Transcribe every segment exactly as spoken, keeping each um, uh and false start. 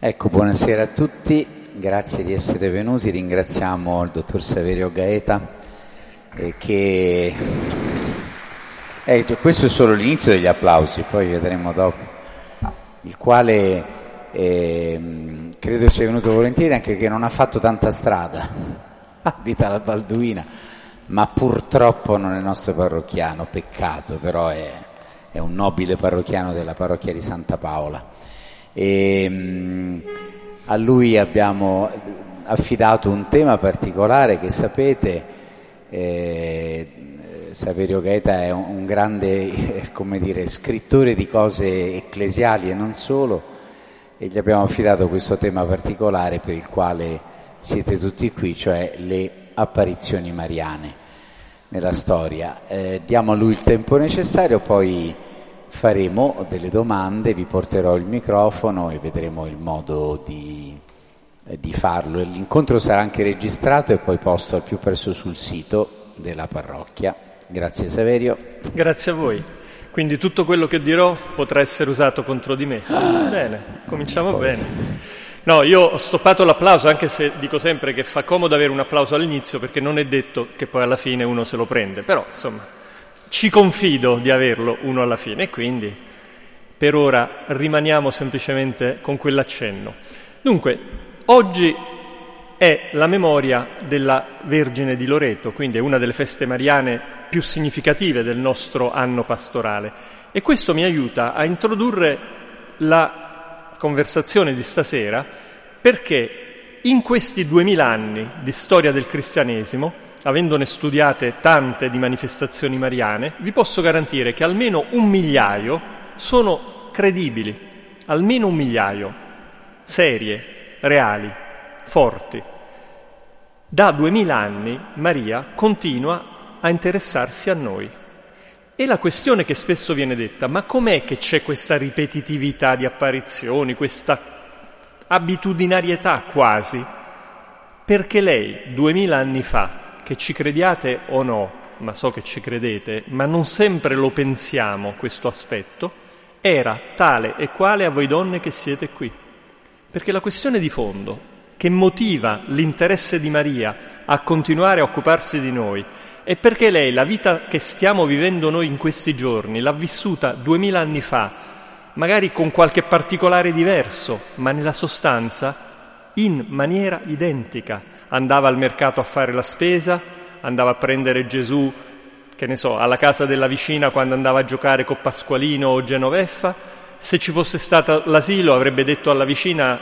Ecco, buonasera a tutti, grazie di essere venuti, ringraziamo il dottor Saverio Gaeta eh, che... Eh, questo è solo l'inizio degli applausi, poi vedremo dopo, il quale eh, credo sia venuto volentieri anche che non ha fatto tanta strada, abita la Balduina, ma purtroppo non è nostro parrocchiano, peccato, però è, è un nobile parrocchiano della parrocchia di Santa Paola. E, mh, a lui abbiamo affidato un tema particolare che sapete, eh, Saverio Gaeta è un, un grande eh, come dire, scrittore di cose ecclesiali e non solo, e gli abbiamo affidato questo tema particolare per il quale siete tutti qui, cioè le apparizioni mariane nella storia. Eh, diamo a lui il tempo necessario, poi faremo delle domande, vi porterò il microfono e vedremo il modo di, eh, di farlo. L'incontro sarà anche registrato e poi posto al più presto sul sito della parrocchia. Grazie Saverio. Grazie a voi. Quindi tutto quello che dirò potrà essere usato contro di me. Ah, bene, cominciamo poi. Bene. No, io ho stoppato l'applauso, anche se dico sempre che fa comodo avere un applauso all'inizio, perché non è detto che poi alla fine uno se lo prende, però insomma ci confido di averlo uno alla fine e quindi per ora rimaniamo semplicemente con quell'accenno. Dunque, oggi è la memoria della Vergine di Loreto, quindi è una delle feste mariane più significative del nostro anno pastorale, e questo mi aiuta a introdurre la conversazione di stasera, perché in questi duemila anni di storia del cristianesimo, avendone studiate tante di manifestazioni mariane, vi posso garantire che almeno un migliaio sono credibili, almeno un migliaio, serie, reali, forti. Da duemila anni Maria continua a interessarsi a noi. E la questione che spesso viene detta, ma com'è che c'è questa ripetitività di apparizioni, questa abitudinarietà quasi? Perché lei, duemila anni fa, che ci crediate o no, ma so che ci credete, ma non sempre lo pensiamo questo aspetto, era tale e quale a voi donne che siete qui. Perché la questione di fondo, che motiva l'interesse di Maria a continuare a occuparsi di noi, è perché lei la vita che stiamo vivendo noi in questi giorni l'ha vissuta duemila anni fa, magari con qualche particolare diverso, ma nella sostanza in maniera identica. Andava al mercato a fare la spesa, andava a prendere Gesù, che ne so, alla casa della vicina quando andava a giocare con Pasqualino o Genoveffa. Se ci fosse stato l'asilo avrebbe detto alla vicina,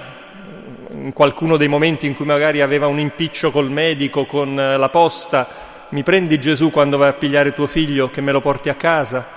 in qualcuno dei momenti in cui magari aveva un impiccio col medico, con la posta, mi prendi Gesù quando vai a pigliare tuo figlio che me lo porti a casa?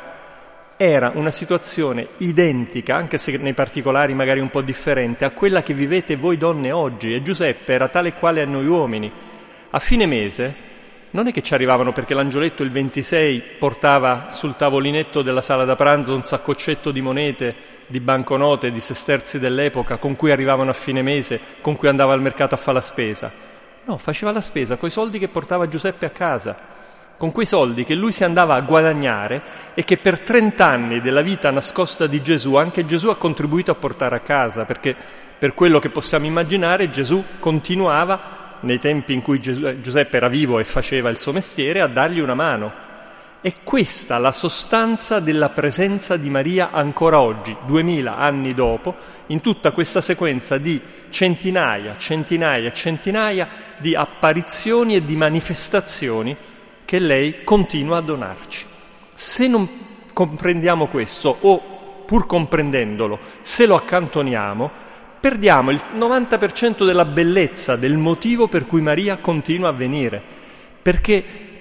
Era una situazione identica, anche se nei particolari magari un po' differente, a quella che vivete voi donne oggi. E Giuseppe era tale e quale a noi uomini. A fine mese non è che ci arrivavano perché l'angioletto il ventisei portava sul tavolinetto della sala da pranzo un saccoccetto di monete, di banconote, di sesterzi dell'epoca, con cui arrivavano a fine mese, con cui andava al mercato a fare la spesa. No, faceva la spesa coi soldi che portava Giuseppe a casa, con quei soldi che lui si andava a guadagnare e che per trent'anni della vita nascosta di Gesù anche Gesù ha contribuito a portare a casa, perché per quello che possiamo immaginare Gesù continuava, nei tempi in cui Gesù, Giuseppe era vivo e faceva il suo mestiere, a dargli una mano. È questa la sostanza della presenza di Maria ancora oggi, duemila anni dopo, in tutta questa sequenza di centinaia, centinaia, centinaia di apparizioni e di manifestazioni che lei continua a donarci. Se non comprendiamo questo, o pur comprendendolo, se lo accantoniamo, perdiamo il novanta per cento della bellezza del motivo per cui Maria continua a venire, perché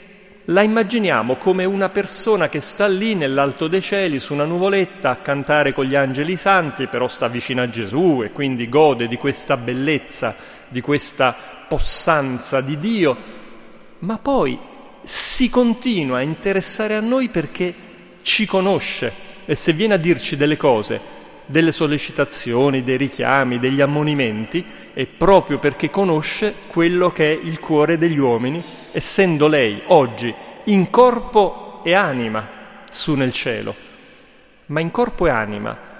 la immaginiamo come una persona che sta lì nell'alto dei cieli su una nuvoletta a cantare con gli angeli santi, però sta vicino a Gesù e quindi gode di questa bellezza, di questa possanza di Dio, ma poi si continua a interessare a noi perché ci conosce, e se viene a dirci delle cose, delle sollecitazioni, dei richiami, degli ammonimenti, è proprio perché conosce quello che è il cuore degli uomini, essendo lei oggi in corpo e anima su nel cielo, ma in corpo e anima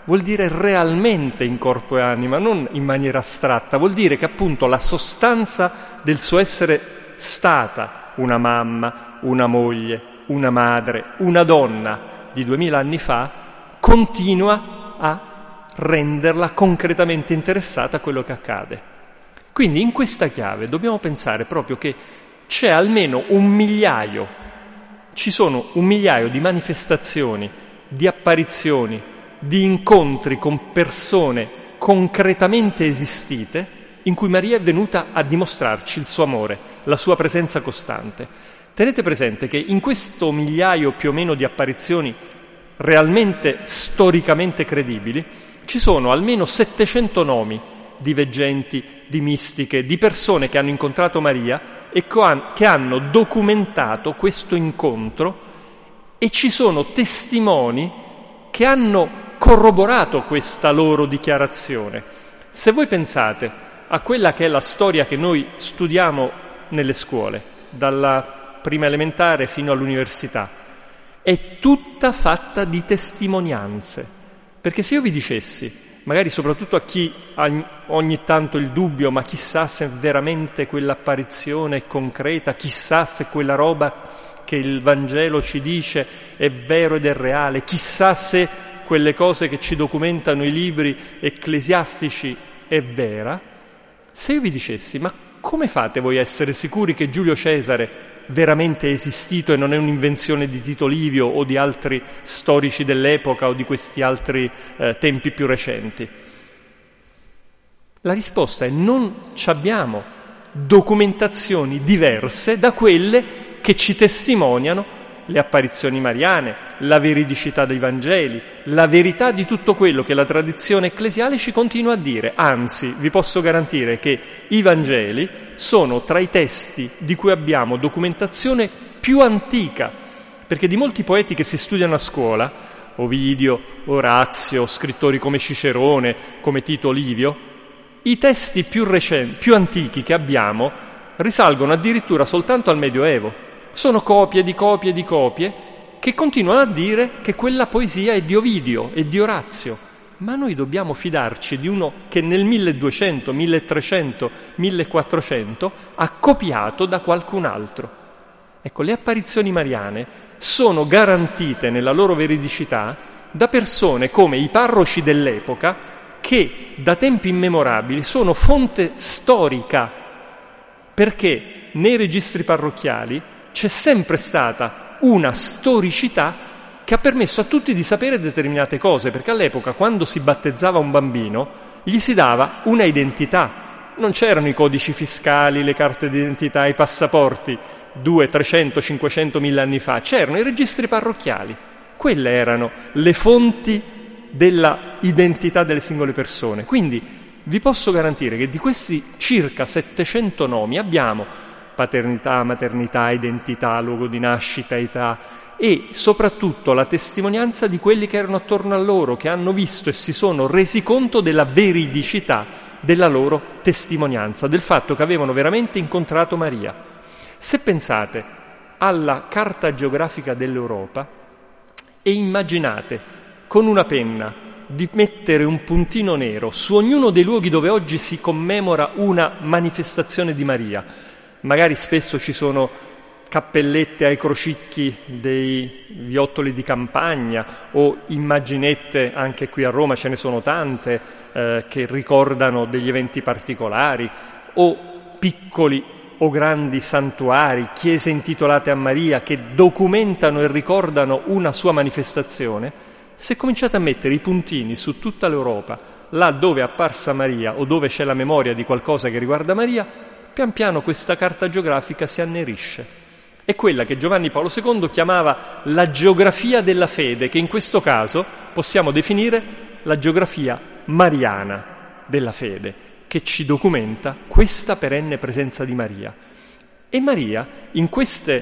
vuol dire realmente in corpo e anima, non in maniera astratta, vuol dire che appunto la sostanza del suo essere stata una mamma, una moglie, una madre, una donna di duemila anni fa, continua a renderla concretamente interessata a quello che accade. Quindi in questa chiave dobbiamo pensare proprio che c'è almeno un migliaio, ci sono un migliaio di manifestazioni, di apparizioni, di incontri con persone concretamente esistite in cui Maria è venuta a dimostrarci il suo amore, la sua presenza costante. Tenete presente che in questo migliaio più o meno di apparizioni realmente storicamente credibili ci sono almeno settecento nomi di veggenti, di mistiche, di persone che hanno incontrato Maria e che hanno documentato questo incontro, e ci sono testimoni che hanno corroborato questa loro dichiarazione. Se voi pensate a quella che è la storia che noi studiamo nelle scuole, dalla prima elementare fino all'università, è tutta fatta di testimonianze. Perché se io vi dicessi, magari soprattutto a chi ha ogni tanto il dubbio, ma chissà se veramente quell'apparizione è concreta, chissà se quella roba che il Vangelo ci dice è vero ed è reale, chissà se quelle cose che ci documentano i libri ecclesiastici è vera, se io vi dicessi, ma come fate voi a essere sicuri che Giulio Cesare veramente è esistito e non è un'invenzione di Tito Livio o di altri storici dell'epoca o di questi altri eh, tempi più recenti? La risposta è: non abbiamo documentazioni diverse da quelle che ci testimoniano le apparizioni mariane, la veridicità dei Vangeli, la verità di tutto quello che la tradizione ecclesiale ci continua a dire. Anzi, vi posso garantire che i Vangeli sono tra i testi di cui abbiamo documentazione più antica, perché di molti poeti che si studiano a scuola, Ovidio, Orazio, scrittori come Cicerone, come Tito Livio, i testi più recenti, più antichi che abbiamo risalgono addirittura soltanto al Medioevo. Sono copie di copie di copie che continuano a dire che quella poesia è di Ovidio e di Orazio. Ma noi dobbiamo fidarci di uno che nel milleduecento, milletrecento, millequattrocento ha copiato da qualcun altro. Ecco, le apparizioni mariane sono garantite nella loro veridicità da persone come i parroci dell'epoca, che da tempi immemorabili sono fonte storica, perché nei registri parrocchiali c'è sempre stata una storicità che ha permesso a tutti di sapere determinate cose, perché all'epoca, quando si battezzava un bambino, gli si dava una identità. Non c'erano i codici fiscali, le carte d'identità, i passaporti, due, trecento, cinquecento, mille anni fa. C'erano i registri parrocchiali. Quelle erano le fonti della identità delle singole persone. Quindi vi posso garantire che di questi circa settecento nomi abbiamo paternità, maternità, identità, luogo di nascita, età, e soprattutto la testimonianza di quelli che erano attorno a loro, che hanno visto e si sono resi conto della veridicità della loro testimonianza, del fatto che avevano veramente incontrato Maria. Se pensate alla carta geografica dell'Europa e immaginate con una penna di mettere un puntino nero su ognuno dei luoghi dove oggi si commemora una manifestazione di Maria, magari spesso ci sono cappellette ai crocicchi dei viottoli di campagna o immaginette, anche qui a Roma ce ne sono tante, eh, che ricordano degli eventi particolari, o piccoli o grandi santuari, chiese intitolate a Maria che documentano e ricordano una sua manifestazione. Se cominciate a mettere i puntini su tutta l'Europa, là dove è apparsa Maria o dove c'è la memoria di qualcosa che riguarda Maria, pian piano questa carta geografica si annerisce. È quella che Giovanni Paolo secondo chiamava la geografia della fede, che in questo caso possiamo definire la geografia mariana della fede, che ci documenta questa perenne presenza di Maria. E Maria, in queste,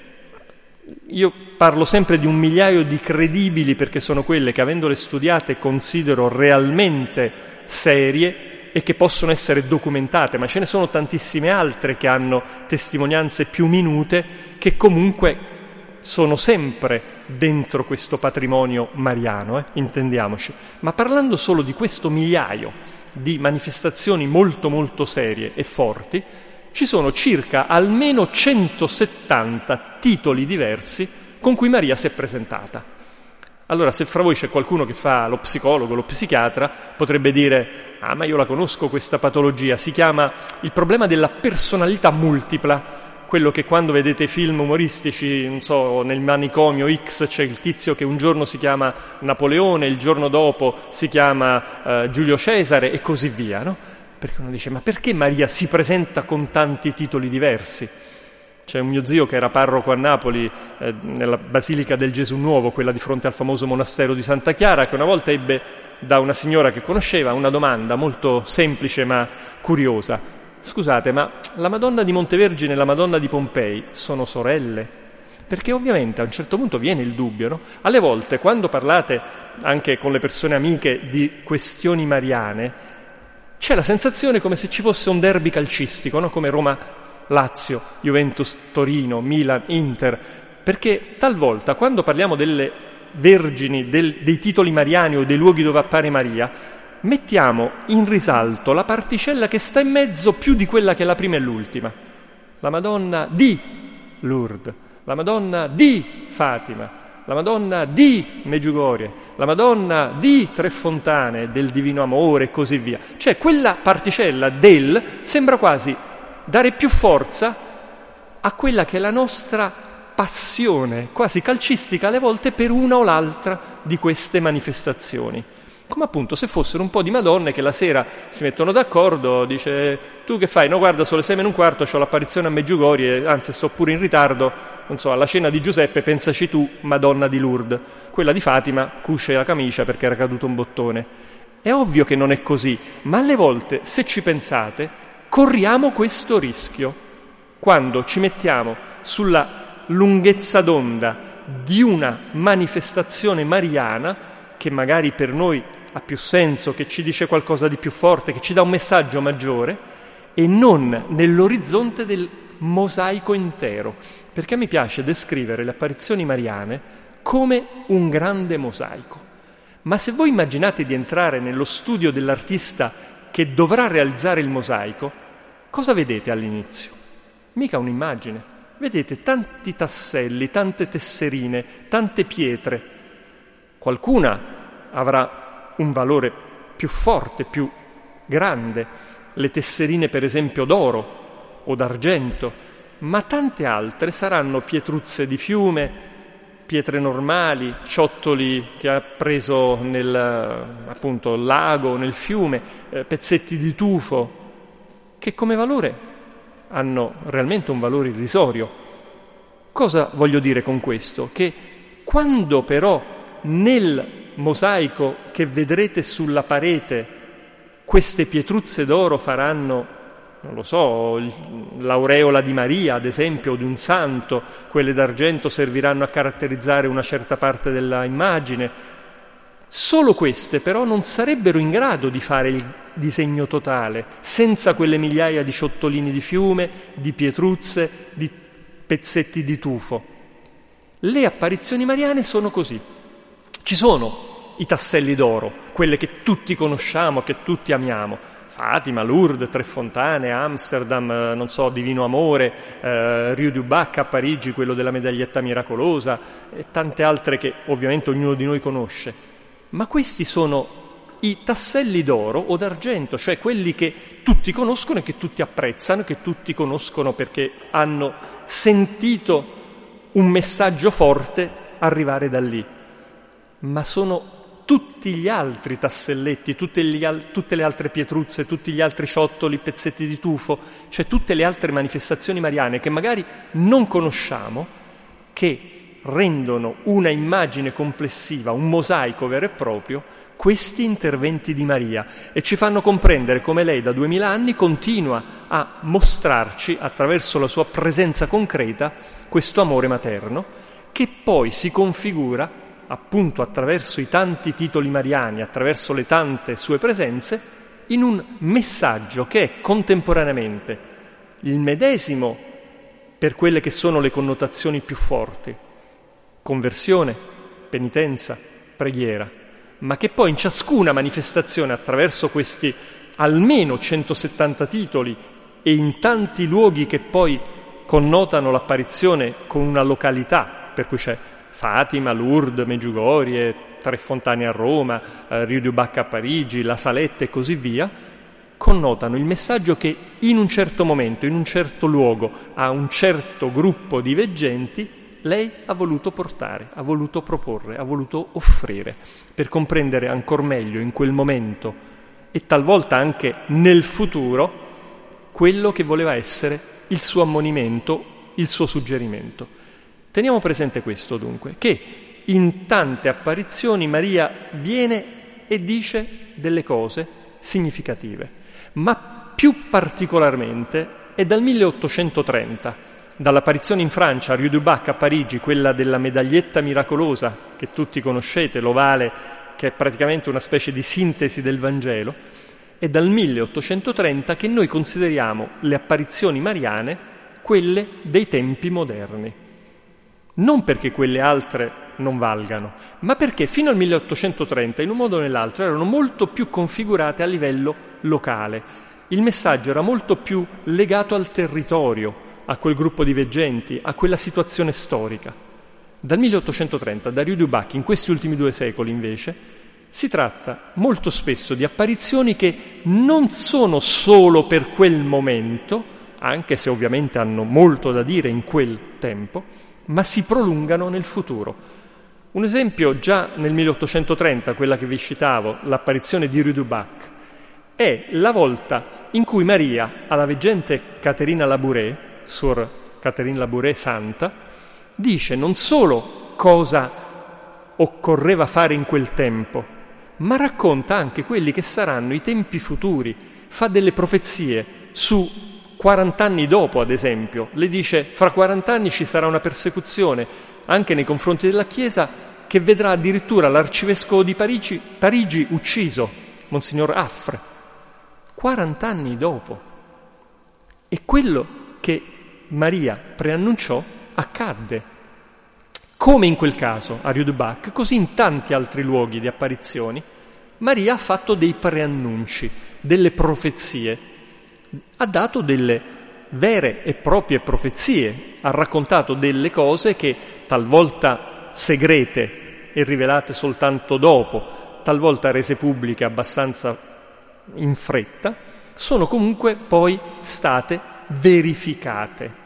io parlo sempre di un migliaio di credibili, perché sono quelle che, avendole studiate, considero realmente serie e che possono essere documentate, ma ce ne sono tantissime altre che hanno testimonianze più minute, che comunque sono sempre dentro questo patrimonio mariano, eh? intendiamoci, ma parlando solo di questo migliaio di manifestazioni molto molto serie e forti, ci sono circa almeno centosettanta titoli diversi con cui Maria si è presentata. Allora, se fra voi c'è qualcuno che fa lo psicologo, lo psichiatra, potrebbe dire: ah, ma io la conosco questa patologia, si chiama il problema della personalità multipla, quello che quando vedete film umoristici, non so, nel manicomio X c'è il tizio che un giorno si chiama Napoleone, il giorno dopo si chiama eh, Giulio Cesare e così via, no? Perché uno dice: ma perché Maria si presenta con tanti titoli diversi? C'è un mio zio che era parroco a Napoli, eh, nella Basilica del Gesù Nuovo, quella di fronte al famoso monastero di Santa Chiara, che una volta ebbe da una signora che conosceva una domanda molto semplice ma curiosa. Scusate, ma la Madonna di Montevergine e la Madonna di Pompei sono sorelle? Perché ovviamente a un certo punto viene il dubbio, no? Alle volte, quando parlate anche con le persone amiche di questioni mariane, c'è la sensazione come se ci fosse un derby calcistico, no? Come Roma Lazio, Juventus, Torino, Milan, Inter, perché talvolta quando parliamo delle vergini, del, dei titoli mariani o dei luoghi dove appare Maria, mettiamo in risalto la particella che sta in mezzo più di quella che è la prima e l'ultima. La Madonna di Lourdes, la Madonna di Fatima, la Madonna di Medjugorje, la Madonna di Tre Fontane, del Divino Amore e così via. Cioè quella particella del sembra quasi dare più forza a quella che è la nostra passione, quasi calcistica alle volte, per una o l'altra di queste manifestazioni. Come appunto se fossero un po' di Madonne che la sera si mettono d'accordo, dice: tu che fai? No, guarda, sono le sei meno un quarto, ho l'apparizione a Medjugorje, anzi sto pure in ritardo, non so, alla cena di Giuseppe, pensaci tu, Madonna di Lourdes. Quella di Fatima cuce la camicia perché era caduto un bottone. È ovvio che non è così, ma alle volte, se ci pensate, corriamo questo rischio quando ci mettiamo sulla lunghezza d'onda di una manifestazione mariana che magari per noi ha più senso, che ci dice qualcosa di più forte, che ci dà un messaggio maggiore, e non nell'orizzonte del mosaico intero. Perché mi piace descrivere le apparizioni mariane come un grande mosaico. Ma se voi immaginate di entrare nello studio dell'artista che dovrà realizzare il mosaico, cosa vedete all'inizio? Mica un'immagine. Vedete tanti tasselli, tante tesserine, tante pietre. Qualcuna avrà un valore più forte, più grande. Le tesserine, per esempio, d'oro o d'argento, ma tante altre saranno pietruzze di fiume, pietre normali, ciottoli che ha preso nel appunto lago, nel fiume, eh, pezzetti di tufo, che come valore hanno realmente un valore irrisorio. Cosa voglio dire con questo? Che quando però nel mosaico che vedrete sulla parete queste pietruzze d'oro faranno, non lo so, l'aureola di Maria, ad esempio, o di un santo, quelle d'argento serviranno a caratterizzare una certa parte della immagine. Solo queste però non sarebbero in grado di fare il disegno totale senza quelle migliaia di ciottolini di fiume, di pietruzze, di pezzetti di tufo. Le apparizioni mariane sono così. Ci sono i tasselli d'oro, quelle che tutti conosciamo, che tutti amiamo. Fatima, Lourdes, Tre Fontane, Amsterdam, non so, Divino Amore, eh, Rio du Bac a Parigi, quello della medaglietta miracolosa e tante altre che ovviamente ognuno di noi conosce. Ma questi sono i tasselli d'oro o d'argento, cioè quelli che tutti conoscono e che tutti apprezzano, che tutti conoscono perché hanno sentito un messaggio forte arrivare da lì. Ma sono tutti gli altri tasselletti, tutte, gli al- tutte le altre pietruzze, tutti gli altri ciottoli, pezzetti di tufo, cioè tutte le altre manifestazioni mariane che magari non conosciamo, che rendono una immagine complessiva, un mosaico vero e proprio, questi interventi di Maria, e ci fanno comprendere come lei da duemila anni continua a mostrarci, attraverso la sua presenza concreta, questo amore materno, che poi si configura appunto attraverso i tanti titoli mariani, attraverso le tante sue presenze, in un messaggio che è contemporaneamente il medesimo per quelle che sono le connotazioni più forti, conversione, penitenza, preghiera, ma che poi in ciascuna manifestazione, attraverso questi almeno centosettanta titoli e in tanti luoghi che poi connotano l'apparizione con una località, per cui c'è Fatima, Lourdes, Medjugorje, Tre Fontane a Roma, eh, Rio du Bac a Parigi, La Salette e così via, connotano il messaggio che in un certo momento, in un certo luogo, a un certo gruppo di veggenti, lei ha voluto portare, ha voluto proporre, ha voluto offrire, per comprendere ancor meglio in quel momento e talvolta anche nel futuro quello che voleva essere il suo ammonimento, il suo suggerimento. Teniamo presente questo dunque, che in tante apparizioni Maria viene e dice delle cose significative, ma più particolarmente è dal milleottocentotrenta, dall'apparizione in Francia a Rio du Bac a Parigi, quella della medaglietta miracolosa che tutti conoscete, l'ovale, che è praticamente una specie di sintesi del Vangelo, è dal milleottocentotrenta che noi consideriamo le apparizioni mariane quelle dei tempi moderni. Non perché quelle altre non valgano, ma perché fino al milleottocentotrenta, in un modo o nell'altro, erano molto più configurate a livello locale. Il messaggio era molto più legato al territorio, a quel gruppo di veggenti, a quella situazione storica. Dal milleottocentotrenta, da Rio du Bac, in questi ultimi due secoli invece, si tratta molto spesso di apparizioni che non sono solo per quel momento, anche se ovviamente hanno molto da dire in quel tempo, ma si prolungano nel futuro. Un esempio già nel milleottocentotrenta, quella che vi citavo, l'apparizione di Rio du Bac, è la volta in cui Maria, alla veggente Caterina Labouré, Sor Caterine Labouré Santa, dice non solo cosa occorreva fare in quel tempo, ma racconta anche quelli che saranno i tempi futuri, fa delle profezie su quarant'anni dopo, ad esempio. Le dice fra quarant'anni ci sarà una persecuzione anche nei confronti della Chiesa che vedrà addirittura l'arcivescovo di Parigi, Parigi ucciso, Monsignor Affre, quarant'anni dopo. E quello che Maria preannunciò accadde. Come in quel caso a Rio du Bac, così in tanti altri luoghi di apparizioni, Maria ha fatto dei preannunci, delle profezie, ha dato delle vere e proprie profezie, ha raccontato delle cose che talvolta segrete e rivelate soltanto dopo, talvolta rese pubbliche abbastanza in fretta, sono comunque poi state verificate.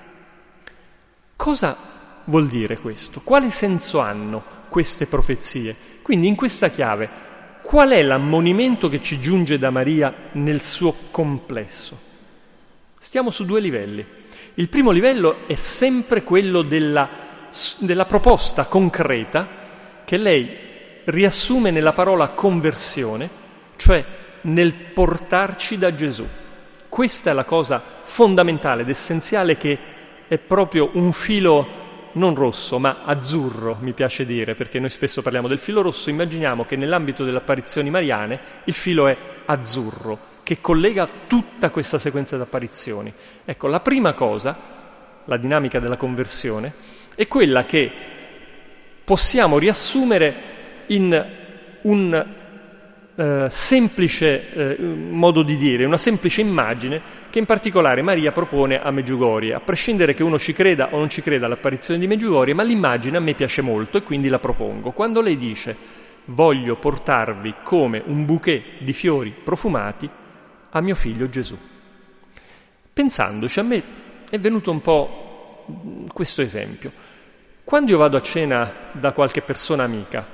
Cosa vuol dire questo? Quale senso hanno queste profezie? Quindi in questa chiave, qual è l'ammonimento che ci giunge da Maria nel suo complesso? Stiamo su due livelli. Il primo livello è sempre quello della, della proposta concreta che lei riassume nella parola conversione, cioè nel portarci da Gesù. Questa è la cosa fondamentale ed essenziale, che è proprio un filo non rosso, ma azzurro, mi piace dire, perché noi spesso parliamo del filo rosso, immaginiamo che nell'ambito delle apparizioni mariane il filo è azzurro, che collega tutta questa sequenza di apparizioni. Ecco, la prima cosa, la dinamica della conversione, è quella che possiamo riassumere in un eh, semplice eh, modo di dire, una semplice immagine che in particolare Maria propone a Medjugorje, a prescindere che uno ci creda o non ci creda all'apparizione di Medjugorje, ma l'immagine a me piace molto e quindi la propongo. Quando lei dice voglio portarvi come un bouquet di fiori profumati a mio figlio Gesù. Pensandoci, a me è venuto un po' questo esempio. Quando io vado a cena da qualche persona amica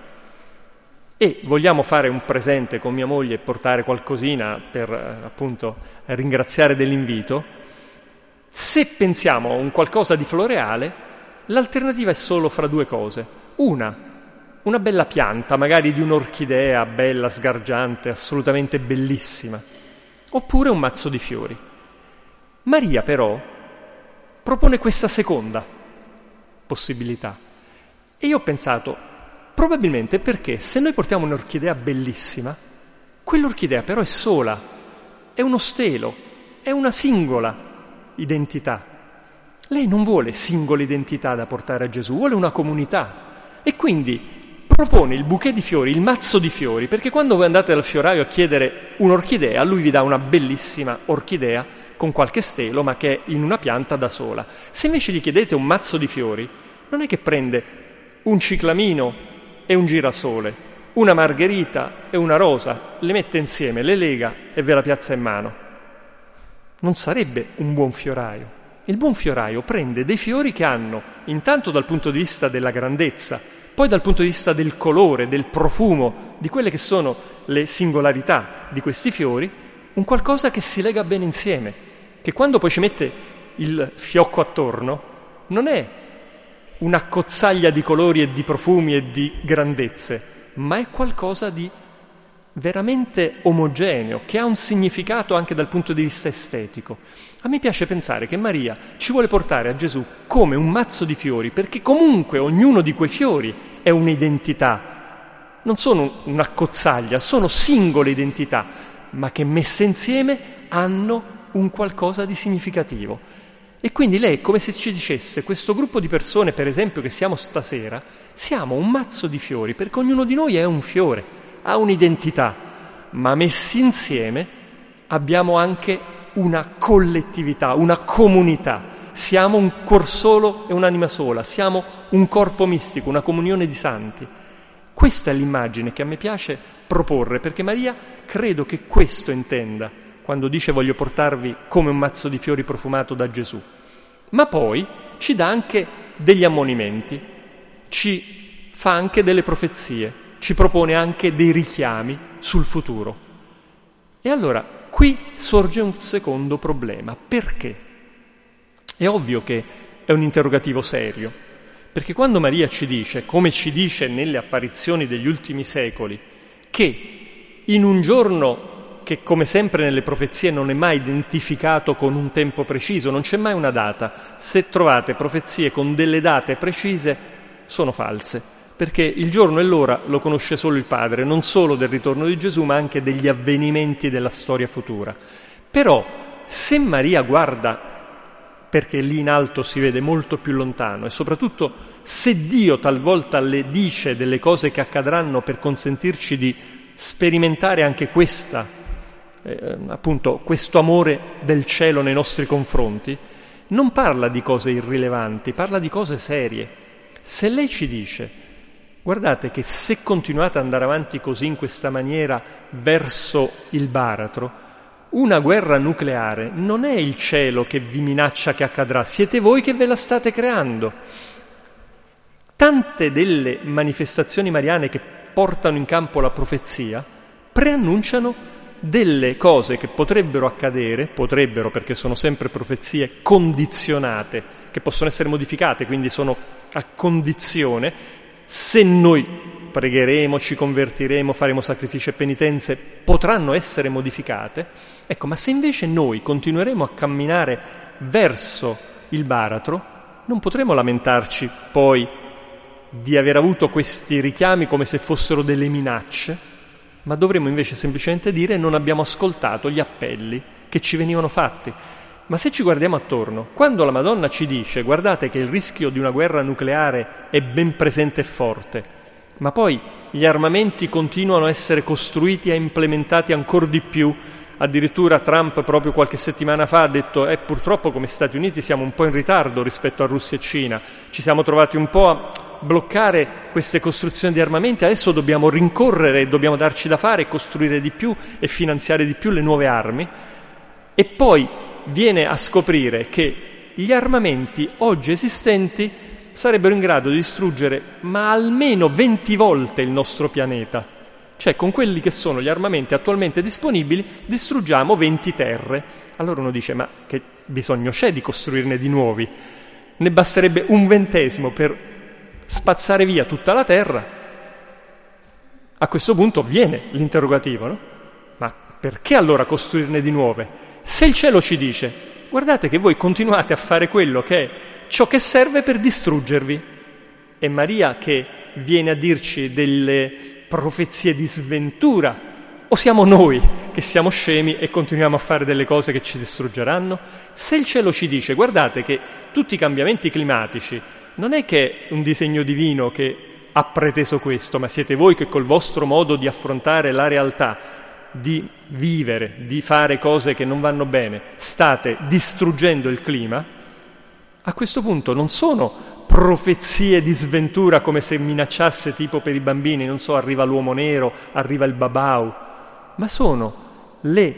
e vogliamo fare un presente con mia moglie e portare qualcosina per eh, appunto ringraziare dell'invito, se pensiamo a un qualcosa di floreale, l'alternativa è solo fra due cose. Una, una bella pianta, magari di un'orchidea bella, sgargiante, assolutamente bellissima, oppure un mazzo di fiori. Maria però propone questa seconda possibilità. E io ho pensato, probabilmente perché se noi portiamo un'orchidea bellissima, quell'orchidea però è sola, è uno stelo, è una singola identità. Lei non vuole singole identità da portare a Gesù, vuole una comunità. E quindi propone il bouquet di fiori, il mazzo di fiori, perché quando voi andate dal fioraio a chiedere un'orchidea, lui vi dà una bellissima orchidea con qualche stelo, ma che è in una pianta da sola. Se invece gli chiedete un mazzo di fiori, non è che prende un ciclamino e un girasole, una margherita e una rosa, le mette insieme, le lega e ve la piazza in mano. Non sarebbe un buon fioraio. Il buon fioraio prende dei fiori che hanno, intanto dal punto di vista della grandezza, poi dal punto di vista del colore, del profumo, di quelle che sono le singolarità di questi fiori, un qualcosa che si lega bene insieme, che quando poi ci mette il fiocco attorno non è un'accozzaglia di colori e di profumi e di grandezze, ma è qualcosa di veramente omogeneo, che ha un significato anche dal punto di vista estetico. A me piace pensare che Maria ci vuole portare a Gesù come un mazzo di fiori, perché comunque ognuno di quei fiori è un'identità, non sono un'accozzaglia, sono singole identità, ma che messe insieme hanno un qualcosa di significativo. E quindi lei è come se ci dicesse: questo gruppo di persone, per esempio, che siamo stasera, siamo un mazzo di fiori, perché ognuno di noi è un fiore, ha un'identità, ma messi insieme abbiamo anche una collettività, una comunità. Siamo un cor solo e un'anima sola, siamo un corpo mistico, una comunione di santi. Questa è l'immagine che a me piace proporre, perché Maria credo che questo intenda quando dice voglio portarvi come un mazzo di fiori profumato da Gesù. Ma poi ci dà anche degli ammonimenti, ci fa anche delle profezie, ci propone anche dei richiami sul futuro. E allora qui sorge un secondo problema. Perché? È ovvio che è un interrogativo serio, perché quando Maria ci dice, come ci dice nelle apparizioni degli ultimi secoli, che in un giorno che come sempre nelle profezie non è mai identificato con un tempo preciso, non c'è mai una data, se trovate profezie con delle date precise sono false, perché il giorno e l'ora lo conosce solo il Padre, non solo del ritorno di Gesù, ma anche degli avvenimenti della storia futura. Però, se Maria guarda, perché lì in alto si vede molto più lontano, e soprattutto se Dio talvolta le dice delle cose che accadranno per consentirci di sperimentare anche questa, eh, appunto, questo amore del cielo nei nostri confronti, non parla di cose irrilevanti, parla di cose serie. Se lei ci dice: guardate che se continuate ad andare avanti così in questa maniera verso il baratro, una guerra nucleare non è il cielo che vi minaccia che accadrà, siete voi che ve la state creando. Tante delle manifestazioni mariane che portano in campo la profezia preannunciano delle cose che potrebbero accadere, potrebbero perché sono sempre profezie condizionate, che possono essere modificate, quindi sono a condizione. Se noi pregheremo, ci convertiremo, faremo sacrifici e penitenze, potranno essere modificate. Ecco, ma se invece noi continueremo a camminare verso il baratro, non potremo lamentarci poi di aver avuto questi richiami come se fossero delle minacce, ma dovremmo invece semplicemente dire: non abbiamo ascoltato gli appelli che ci venivano fatti. Ma se ci guardiamo attorno, quando la Madonna ci dice: guardate che il rischio di una guerra nucleare è ben presente e forte, ma poi gli armamenti continuano a essere costruiti e implementati ancora di più, addirittura Trump proprio qualche settimana fa ha detto: eh, purtroppo come Stati Uniti siamo un po' in ritardo rispetto a Russia e Cina, ci siamo trovati un po' a bloccare queste costruzioni di armamenti, adesso dobbiamo rincorrere, dobbiamo darci da fare, costruire di più e finanziare di più le nuove armi. E poi viene a scoprire che gli armamenti oggi esistenti sarebbero in grado di distruggere ma almeno venti volte il nostro pianeta. Cioè, con quelli che sono gli armamenti attualmente disponibili distruggiamo venti terre. Allora uno dice: ma che bisogno c'è di costruirne di nuovi? Ne basterebbe un ventesimo per spazzare via tutta la terra. A questo punto viene l'interrogativo, no? Ma perché allora costruirne di nuove? Se il cielo ci dice: guardate che voi continuate a fare quello che è ciò che serve per distruggervi, è Maria che viene a dirci delle profezie di sventura, o siamo noi che siamo scemi e continuiamo a fare delle cose che ci distruggeranno? Se il cielo ci dice: guardate che tutti i cambiamenti climatici non è che è un disegno divino che ha preteso questo, ma siete voi che col vostro modo di affrontare la realtà, di vivere, di fare cose che non vanno bene, state distruggendo il clima, a questo punto non sono profezie di sventura come se minacciasse tipo per i bambini, non so, arriva l'uomo nero, arriva il babau, ma sono le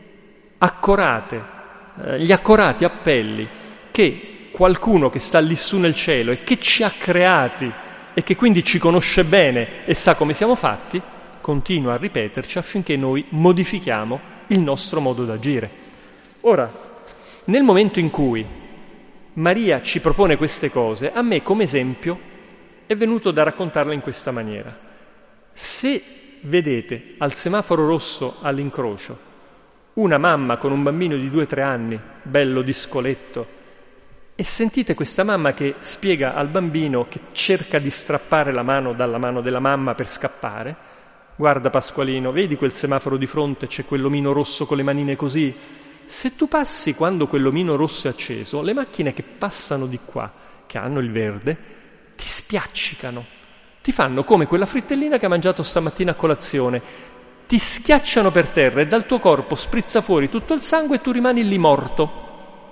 accorate, eh, gli accorati appelli che qualcuno che sta lì su nel cielo e che ci ha creati e che quindi ci conosce bene e sa come siamo fatti, continua a ripeterci affinché noi modifichiamo il nostro modo d'agire. Ora, nel momento in cui Maria ci propone queste cose, a me come esempio è venuto da raccontarla in questa maniera. Se vedete al semaforo rosso all'incrocio una mamma con un bambino di due o tre anni, bello discoletto, e sentite questa mamma che spiega al bambino che cerca di strappare la mano dalla mano della mamma per scappare, guarda Pasqualino, vedi quel semaforo di fronte, c'è quell'omino rosso con le manine così? Se tu passi quando quell'omino rosso è acceso, le macchine che passano di qua, che hanno il verde, ti spiaccicano, ti fanno come quella frittellina che hai mangiato stamattina a colazione, ti schiacciano per terra e dal tuo corpo sprizza fuori tutto il sangue e tu rimani lì morto.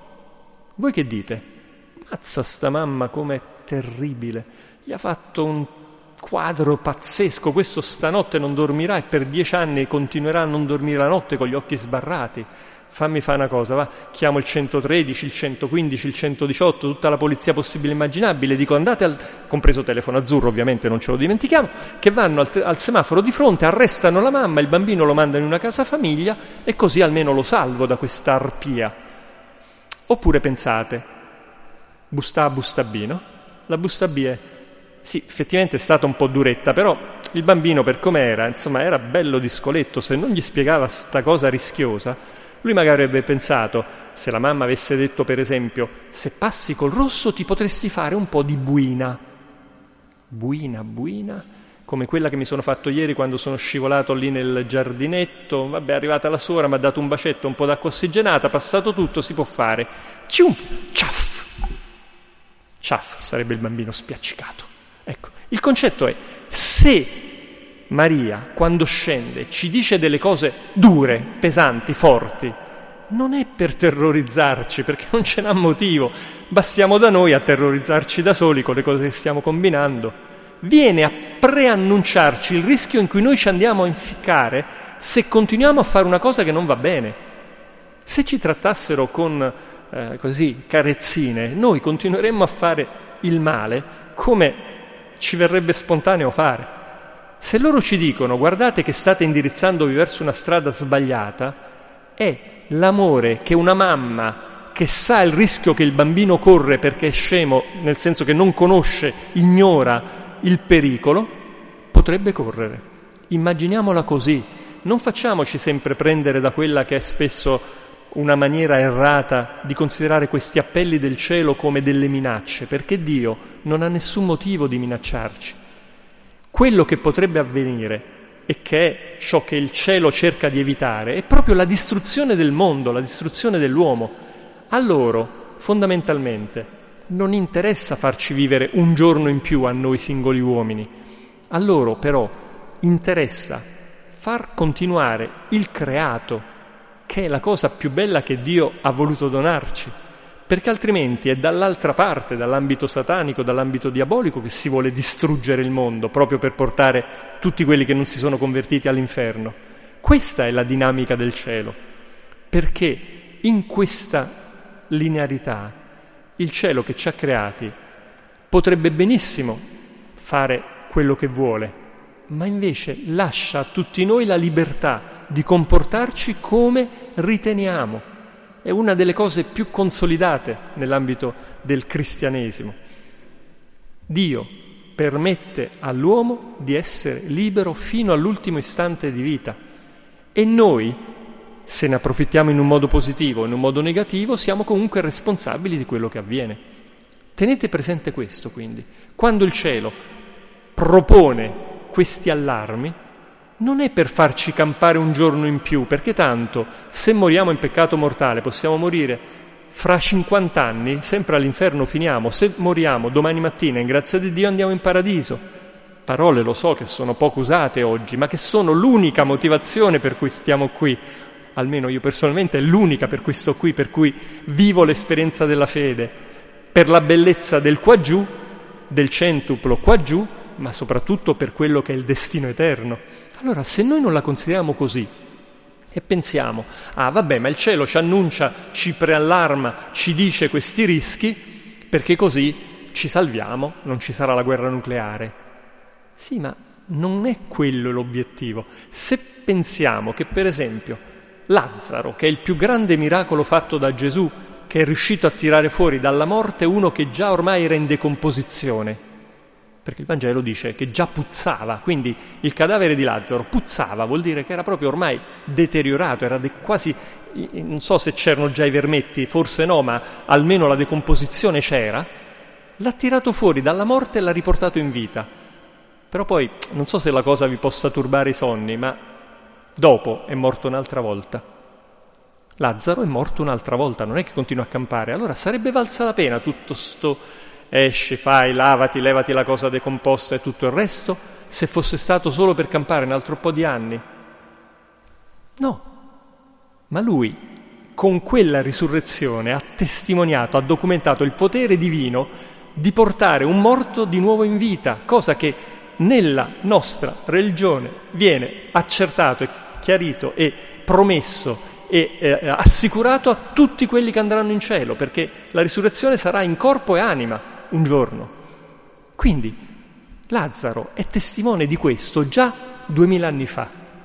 Voi che dite? Mazza sta mamma com'è terribile, gli ha fatto un quadro pazzesco, questo stanotte non dormirà e per dieci anni continuerà a non dormire la notte con gli occhi sbarrati. Fammi fare una cosa, va, chiamo il centotredici, il centoquindici, il centodiciotto, tutta la polizia possibile e immaginabile, dico andate al, compreso telefono azzurro ovviamente, non ce lo dimentichiamo, che vanno al, te- al semaforo di fronte, arrestano la mamma, il bambino lo mandano in una casa famiglia e così almeno lo salvo da questa arpia. Oppure pensate, busta A, busta B, no? La busta B è, sì, effettivamente è stata un po' duretta, però il bambino per come era, insomma, era bello discoletto, se non gli spiegava sta cosa rischiosa, lui magari avrebbe pensato, se la mamma avesse detto per esempio, se passi col rosso ti potresti fare un po' di buina. Buina, buina, come quella che mi sono fatto ieri quando sono scivolato lì nel giardinetto, vabbè è arrivata la suora, mi ha dato un bacetto, un po' d'acqua ossigenata, passato tutto, si può fare. Cium, ciaff, ciaff, sarebbe il bambino spiaccicato. Ecco, il concetto è, se Maria, quando scende, ci dice delle cose dure, pesanti, forti, non è per terrorizzarci, perché non ce n'ha motivo. Bastiamo da noi a terrorizzarci da soli con le cose che stiamo combinando. Viene a preannunciarci il rischio in cui noi ci andiamo a inficcare se continuiamo a fare una cosa che non va bene. Se ci trattassero con eh, così carezzine, noi continueremmo a fare il male come ci verrebbe spontaneo fare. Se loro ci dicono guardate che state indirizzandovi verso una strada sbagliata, è l'amore che una mamma che sa il rischio che il bambino corre perché è scemo, nel senso che non conosce, ignora il pericolo, potrebbe correre. Immaginiamola così, non facciamoci sempre prendere da quella che è spesso una maniera errata di considerare questi appelli del cielo come delle minacce, perché Dio non ha nessun motivo di minacciarci. Quello che potrebbe avvenire e che è ciò che il cielo cerca di evitare è proprio la distruzione del mondo, la distruzione dell'uomo. A loro, fondamentalmente, non interessa farci vivere un giorno in più a noi singoli uomini. A loro, però, interessa far continuare il creato, che è la cosa più bella che Dio ha voluto donarci, perché altrimenti è dall'altra parte, dall'ambito satanico, dall'ambito diabolico, che si vuole distruggere il mondo, proprio per portare tutti quelli che non si sono convertiti all'inferno. Questa è la dinamica del cielo, perché in questa linearità il cielo che ci ha creati potrebbe benissimo fare quello che vuole, ma invece lascia a tutti noi la libertà di comportarci come riteniamo. È una delle cose più consolidate nell'ambito del cristianesimo. Dio permette all'uomo di essere libero fino all'ultimo istante di vita e noi, se ne approfittiamo in un modo positivo o in un modo negativo, siamo comunque responsabili di quello che avviene. Tenete presente questo, quindi. Quando il cielo propone questi allarmi, non è per farci campare un giorno in più, perché tanto se moriamo in peccato mortale possiamo morire fra cinquanta anni, sempre all'inferno finiamo, se moriamo domani mattina in grazia di Dio andiamo in paradiso. parole lo so che sono poco usate oggi, ma che sono l'unica motivazione per cui stiamo qui, almeno io personalmente è l'unica per cui sto qui, per cui vivo l'esperienza della fede, per la bellezza del qua giù, del centuplo qua giù, ma soprattutto per quello che è il destino eterno. Allora, se noi non la consideriamo così e pensiamo, ah vabbè, ma il cielo ci annuncia, ci preallarma, ci dice questi rischi, perché così ci salviamo, non ci sarà la guerra nucleare. Sì, ma non è quello l'obiettivo. Se pensiamo che, per esempio, Lazzaro, che è il più grande miracolo fatto da Gesù, che è riuscito a tirare fuori dalla morte uno che già ormai era in decomposizione, perché il Vangelo dice che già puzzava, quindi il cadavere di Lazzaro puzzava, vuol dire che era proprio ormai deteriorato, era de- quasi, non so se c'erano già i vermetti, forse no, ma almeno la decomposizione c'era. L'ha tirato fuori dalla morte e l'ha riportato in vita. Però poi, non so se la cosa vi possa turbare i sonni, ma dopo è morto un'altra volta. Lazzaro è morto un'altra volta, non è che continua a campare. Allora sarebbe valsa la pena tutto sto esci, fai, lavati, levati la cosa decomposta e tutto il resto, se fosse stato solo per campare un altro po' di anni? No. Ma lui, con quella risurrezione, ha testimoniato, ha documentato il potere divino di portare un morto di nuovo in vita, cosa che nella nostra religione viene accertato e chiarito e promesso e eh, assicurato a tutti quelli che andranno in cielo, perché la risurrezione sarà in corpo e anima un giorno. Quindi Lazzaro è testimone di questo già duemila anni fa.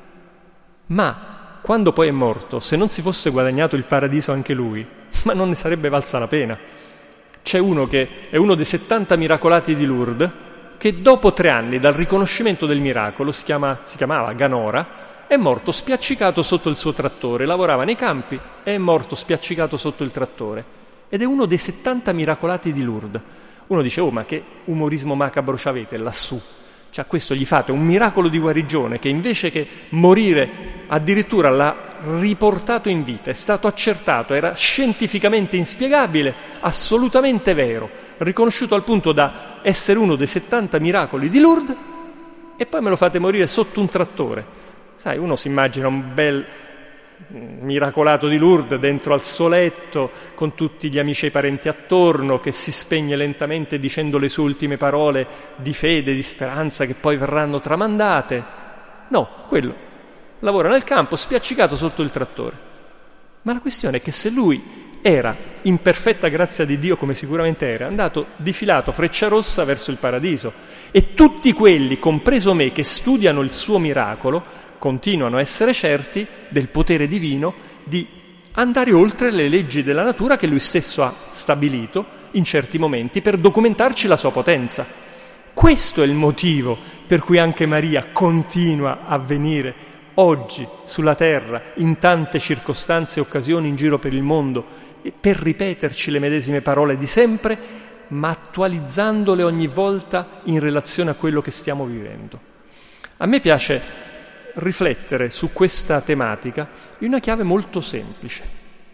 Ma quando poi è morto, se non si fosse guadagnato il paradiso anche lui, ma non ne sarebbe valsa la pena. C'è uno che è uno dei settanta miracolati di Lourdes, che dopo tre anni dal riconoscimento del miracolo, si, chiama, si chiamava Ganora, è morto spiaccicato sotto il suo trattore, lavorava nei campi e è morto spiaccicato sotto il trattore. Ed è uno dei settanta miracolati di Lourdes. Uno dice, oh ma che umorismo macabro c'avete lassù? Cioè a questo gli fate un miracolo di guarigione che invece che morire addirittura l'ha riportato in vita, è stato accertato, era scientificamente inspiegabile, assolutamente vero, riconosciuto al punto da essere uno dei settanta miracoli di Lourdes, e poi me lo fate morire sotto un trattore. Sai, uno si immagina un bel miracolato di Lourdes dentro al suo letto con tutti gli amici e i parenti attorno, che si spegne lentamente dicendo le sue ultime parole di fede, di speranza che poi verranno tramandate. No, quello lavora nel campo spiaccicato sotto il trattore. Ma la questione è che se lui era in perfetta grazia di Dio, come sicuramente era, è andato difilato freccia rossa verso il paradiso, e tutti quelli, compreso me, che studiano il suo miracolo continuano a essere certi del potere divino di andare oltre le leggi della natura che lui stesso ha stabilito in certi momenti per documentarci la sua potenza. Questo è il motivo per cui anche Maria continua a venire oggi sulla terra in tante circostanze e occasioni in giro per il mondo per ripeterci le medesime parole di sempre, ma attualizzandole ogni volta in relazione a quello che stiamo vivendo. A me piace riflettere su questa tematica in una chiave molto semplice.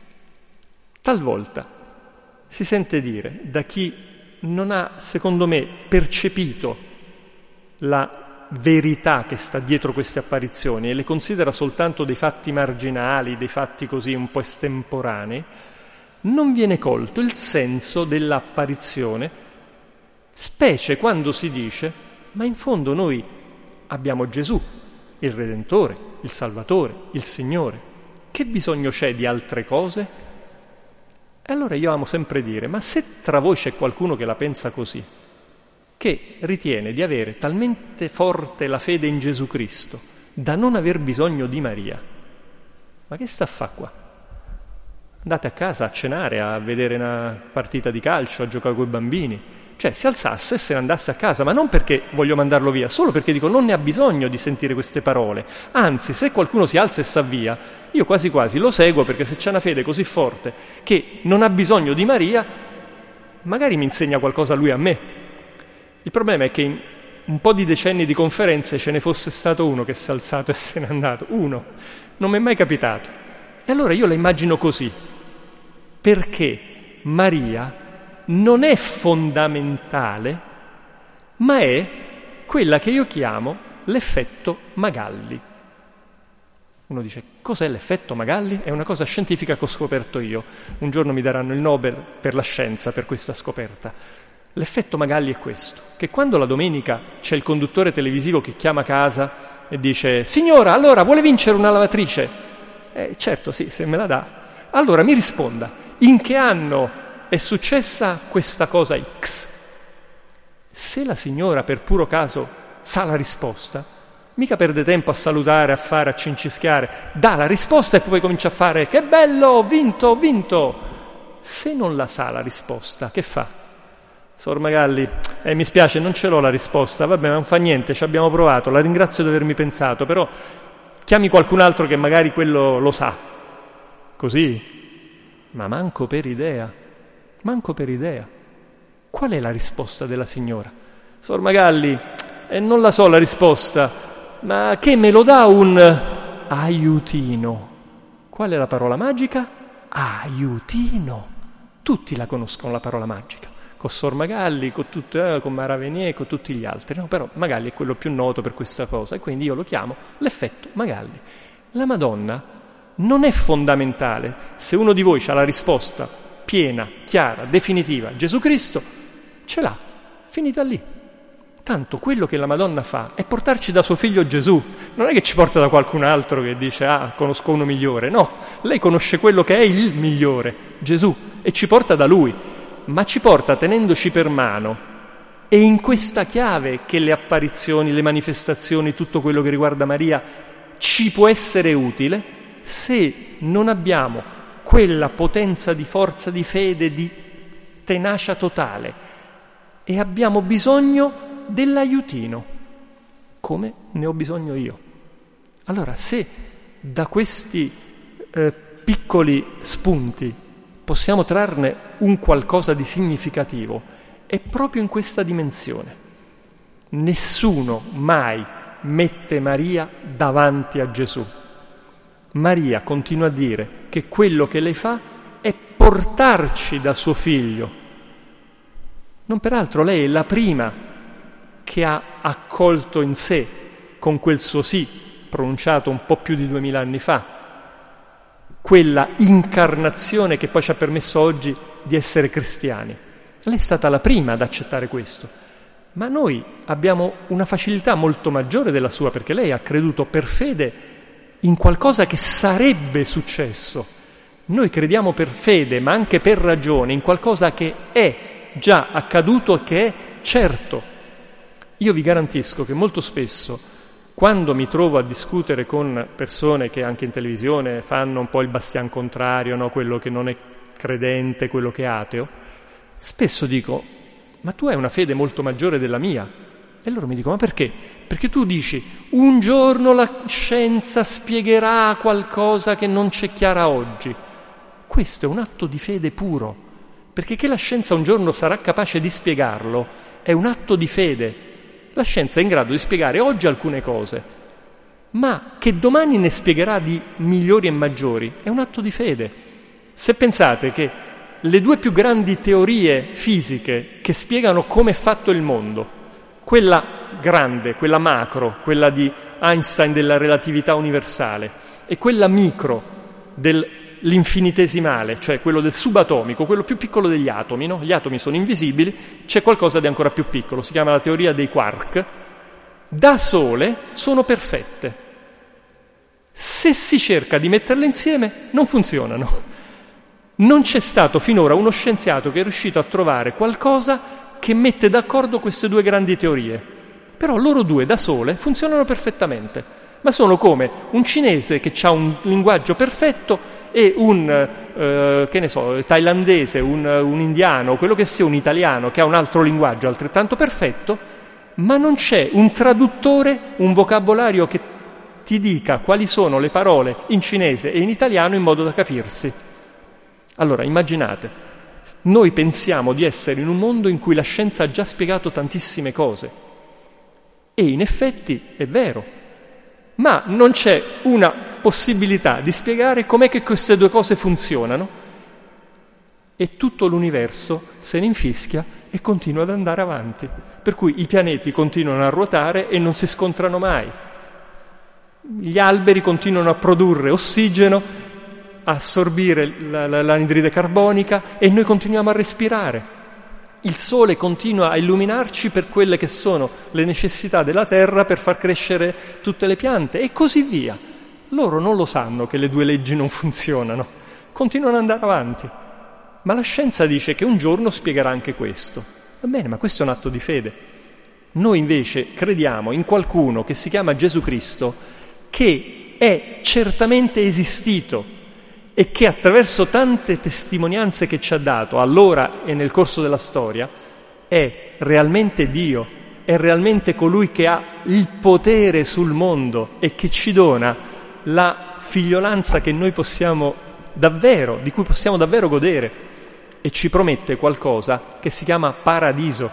Talvolta si sente dire da chi non ha, secondo me, percepito la verità che sta dietro queste apparizioni e le considera soltanto dei fatti marginali, dei fatti così un po' estemporanei, non viene colto il senso dell'apparizione, specie quando si dice, ma in fondo noi abbiamo Gesù, il Redentore, il Salvatore, il Signore. Che bisogno c'è di altre cose? E allora io amo sempre dire, ma se tra voi c'è qualcuno che la pensa così, che ritiene di avere talmente forte la fede in Gesù Cristo da non aver bisogno di Maria, ma che sta a fa qua? Andate a casa a cenare, a vedere una partita di calcio, a giocare coi bambini. Cioè si alzasse e se ne andasse a casa, ma non perché voglio mandarlo via, solo perché dico non ne ha bisogno di sentire queste parole. Anzi, se qualcuno si alza e sta via, io quasi quasi lo seguo, perché se c'è una fede così forte che non ha bisogno di Maria, magari mi insegna qualcosa lui a me. Il problema è che in un po' di decenni di conferenze ce ne fosse stato uno che si è alzato e se n'è andato. Uno. Non mi è mai capitato. E allora io la immagino così, perché Maria non è fondamentale, ma è quella che io chiamo l'effetto Magalli. Uno dice, cos'è l'effetto Magalli? È una cosa scientifica che ho scoperto io. Un giorno mi daranno il Nobel per la scienza per questa scoperta. L'effetto Magalli è questo, che quando la domenica c'è il conduttore televisivo che chiama a casa e dice «Signora, allora, vuole vincere una lavatrice?» Eh, certo, sì, se me la dà. Allora mi risponda, in che anno è successa questa cosa X? Se la signora per puro caso sa la risposta, mica perde tempo a salutare, a fare, a cincischiare, dà la risposta e poi comincia a fare «Che bello, ho vinto, ho vinto!» Se non la sa la risposta, che fa? Sor Magalli, eh, mi spiace, non ce l'ho la risposta, vabbè, ma non fa niente, ci abbiamo provato, la ringrazio di avermi pensato, però chiami qualcun altro che magari quello lo sa. Così? Ma manco per idea, manco per idea. Qual è la risposta della signora? Sor Magalli, eh, non la so la risposta, ma che me lo dà un aiutino? Qual è la parola magica? Aiutino. Tutti la conoscono la parola magica. Con Sor Magalli, con, tutte, eh, con Mara Venier, con tutti gli altri, no? Però Magalli è quello più noto per questa cosa e quindi io lo chiamo l'effetto Magalli. La Madonna non è fondamentale. Se uno di voi ha la risposta piena, chiara, definitiva, Gesù Cristo, ce l'ha, finita lì. Tanto quello che la Madonna fa è portarci da suo figlio Gesù, non è che ci porta da qualcun altro che dice ah, conosco uno migliore, no, lei conosce quello che è il migliore, Gesù, e ci porta da lui. Ma ci porta tenendoci per mano. È in questa chiave che le apparizioni, le manifestazioni, tutto quello che riguarda Maria ci può essere utile se non abbiamo quella potenza di forza, di fede, di tenacia totale e abbiamo bisogno dell'aiutino, come ne ho bisogno io. Allora, se da questi eh, piccoli spunti possiamo trarne un qualcosa di significativo, è proprio in questa dimensione. Nessuno mai mette Maria davanti a Gesù. Maria continua a dire che quello che lei fa è portarci da suo figlio. Non peraltro lei è la prima che ha accolto in sé, con quel suo sì, pronunciato un po' più di duemila anni fa, quella incarnazione che poi ci ha permesso oggi di essere cristiani. Lei è stata la prima ad accettare questo, ma noi abbiamo una facilità molto maggiore della sua, perché lei ha creduto per fede in qualcosa che sarebbe successo. Noi crediamo per fede, ma anche per ragione, in qualcosa che è già accaduto e che è certo. Io vi garantisco che molto spesso, quando mi trovo a discutere con persone che anche in televisione fanno un po' il bastian contrario, no? Quello che non è credente, quello che è ateo, spesso dico, ma tu hai una fede molto maggiore della mia. E loro mi dicono, ma perché? Perché tu dici, un giorno la scienza spiegherà qualcosa che non c'è chiara oggi. Questo è un atto di fede puro, perché che la scienza un giorno sarà capace di spiegarlo è un atto di fede. La scienza è in grado di spiegare oggi alcune cose, ma che domani ne spiegherà di migliori e maggiori è un atto di fede. Se pensate che le due più grandi teorie fisiche che spiegano come è fatto il mondo, quella grande, quella macro, quella di Einstein della relatività universale, e quella micro dell'infinitesimale, cioè quello del subatomico, quello più piccolo degli atomi, no? Gli atomi sono invisibili, c'è qualcosa di ancora più piccolo, si chiama la teoria dei quark, da sole sono perfette. Se si cerca di metterle insieme, non funzionano. Non c'è stato finora uno scienziato che è riuscito a trovare qualcosa che mette d'accordo queste due grandi teorie. Però loro due da sole funzionano perfettamente, ma sono come un cinese che ha un linguaggio perfetto e un, eh, che ne so, thailandese, un, un indiano, quello che sia, un italiano che ha un altro linguaggio altrettanto perfetto, ma non c'è un traduttore, un vocabolario che ti dica quali sono le parole in cinese e in italiano in modo da capirsi. Allora, immaginate, noi pensiamo di essere in un mondo in cui la scienza ha già spiegato tantissime cose, e in effetti è vero, ma non c'è una possibilità di spiegare com'è che queste due cose funzionano, e tutto l'universo se ne infischia e continua ad andare avanti. Per cui i pianeti continuano a ruotare e non si scontrano mai. Gli alberi continuano a produrre ossigeno, a assorbire la, la, l'anidride carbonica e noi continuiamo a respirare. Il sole continua a illuminarci per quelle che sono le necessità della terra per far crescere tutte le piante e così via. Loro non lo sanno che le due leggi non funzionano, continuano ad andare avanti. Ma la scienza dice che un giorno spiegherà anche questo. Va bene, ma questo è un atto di fede. Noi invece crediamo in qualcuno che si chiama Gesù Cristo, che è certamente esistito e che attraverso tante testimonianze che ci ha dato allora e nel corso della storia è realmente Dio, è realmente colui che ha il potere sul mondo e che ci dona la figliolanza che noi possiamo davvero, di cui possiamo davvero godere, e ci promette qualcosa che si chiama paradiso.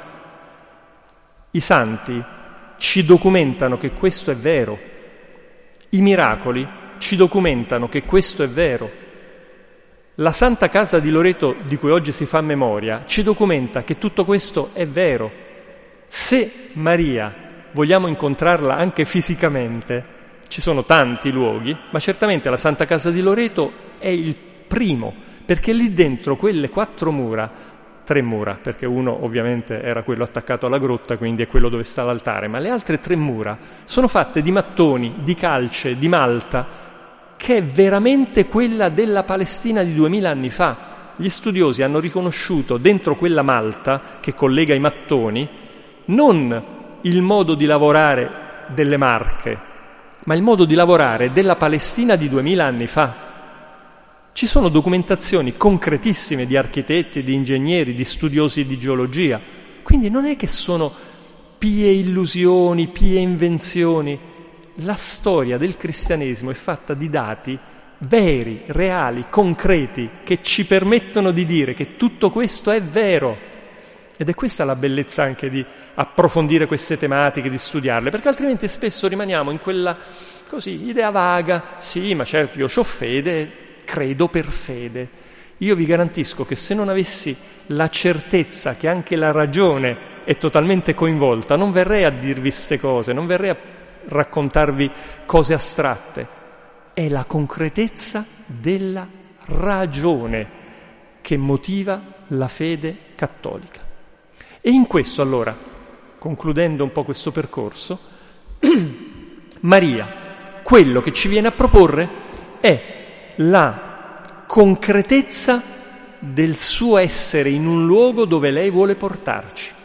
I santi ci documentano che questo è vero, i miracoli ci documentano che questo è vero. La Santa Casa di Loreto, di cui oggi si fa memoria, ci documenta che tutto questo è vero. Se Maria vogliamo incontrarla anche fisicamente, ci sono tanti luoghi, ma certamente la Santa Casa di Loreto è il primo, perché lì dentro quelle quattro mura, tre mura, perché uno ovviamente era quello attaccato alla grotta, quindi è quello dove sta l'altare, ma le altre tre mura sono fatte di mattoni, di calce, di malta, che è veramente quella della Palestina di duemila anni fa. Gli studiosi hanno riconosciuto dentro quella malta che collega i mattoni non il modo di lavorare delle Marche, ma il modo di lavorare della Palestina di duemila anni fa. Ci sono documentazioni concretissime di architetti, di ingegneri, di studiosi di geologia. Quindi non è che sono pie illusioni, pie invenzioni. La storia del cristianesimo è fatta di dati veri, reali, concreti, che ci permettono di dire che tutto questo è vero. Ed è questa la bellezza anche di approfondire queste tematiche, di studiarle, perché altrimenti spesso rimaniamo in quella, così, idea vaga, sì, ma certo, io c'ho fede, credo per fede. Io vi garantisco che se non avessi la certezza che anche la ragione è totalmente coinvolta, non verrei a dirvi queste cose, non verrei a raccontarvi cose astratte. È la concretezza della ragione che motiva la fede cattolica. E in questo, allora, concludendo un po' questo percorso, Maria, quello che ci viene a proporre è la concretezza del suo essere in un luogo dove lei vuole portarci.